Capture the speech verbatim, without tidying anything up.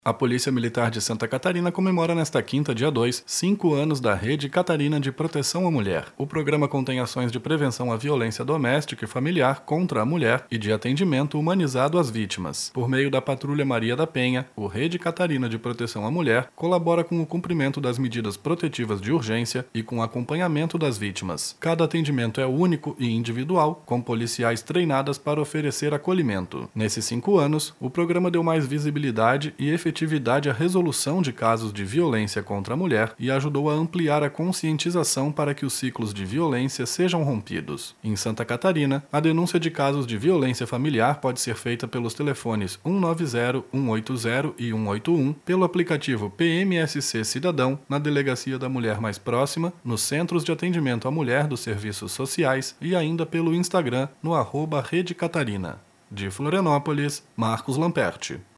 A Polícia Militar de Santa Catarina comemora nesta quinta, dia dois, cinco anos da Rede Catarina de Proteção à Mulher. O programa contém ações de prevenção à violência doméstica e familiar contra a mulher e de atendimento humanizado às vítimas. Por meio da Patrulha Maria da Penha, o Rede Catarina de Proteção à Mulher colabora com o cumprimento das medidas protetivas de urgência e com o acompanhamento das vítimas. Cada atendimento é único e individual, com policiais treinadas para oferecer acolhimento. Nesses cinco anos, o programa deu mais visibilidade e efetividade efetividade à resolução de casos de violência contra a mulher e ajudou a ampliar a conscientização para que os ciclos de violência sejam rompidos. Em Santa Catarina, a denúncia de casos de violência familiar pode ser feita pelos telefones um nove zero, um oito zero e um oito um, pelo aplicativo P M S C Cidadão, na Delegacia da Mulher mais próxima, nos Centros de Atendimento à Mulher dos Serviços Sociais e ainda pelo Instagram no arroba Rede Catarina. De Florianópolis, Marcos Lamperti.